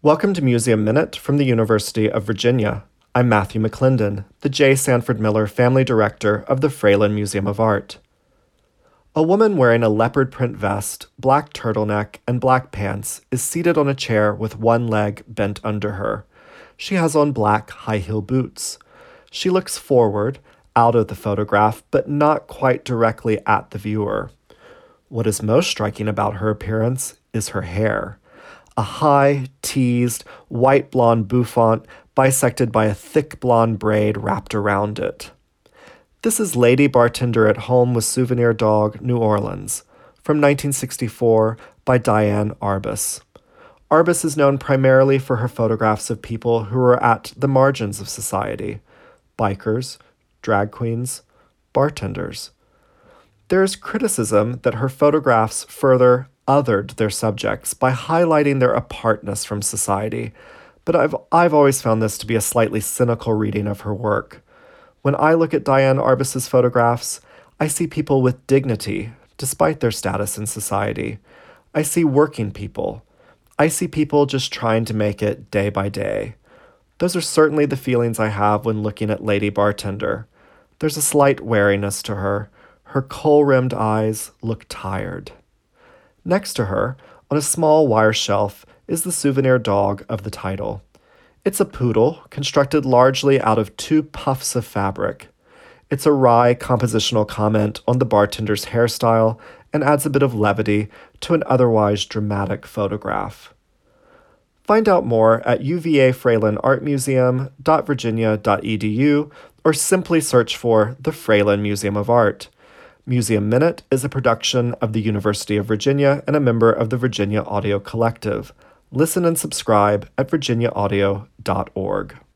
Welcome to Museum Minute from the University of Virginia. I'm Matthew McClendon, the J. Sanford Miller Family Director of the Fralin Museum of Art. A woman wearing a leopard print vest, black turtleneck, and black pants is seated on a chair with one leg bent under her. She has on black high-heel boots. She looks forward, out of the photograph, but not quite directly at the viewer. What is most striking about her appearance is her hair. A high, teased, white blonde bouffant bisected by a thick blonde braid wrapped around it. This is Lady Bartender at Home with Souvenir Dog, New Orleans, from 1964 by Diane Arbus. Arbus is known primarily for her photographs of people who are at the margins of society: bikers, drag queens, bartenders. There is criticism that her photographs further othered their subjects by highlighting their apartness from society, but I've always found this to be a slightly cynical reading of her work. When I look at Diane Arbus's photographs, I see people with dignity, despite their status in society. I see working people. I see people just trying to make it day by day. Those are certainly the feelings I have when looking at Lady Bartender. There's a slight wariness to her. Her kohl-rimmed eyes look tired. Next to her, on a small wire shelf, is the souvenir dog of the title. It's a poodle, constructed largely out of 2 puffs of fabric. It's a wry compositional comment on the bartender's hairstyle and adds a bit of levity to an otherwise dramatic photograph. Find out more at uvafralinartmuseum.virginia.edu or simply search for the Fralin Museum of Art. Museum Minute is a production of the University of Virginia and a member of the Virginia Audio Collective. Listen and subscribe at virginiaaudio.org.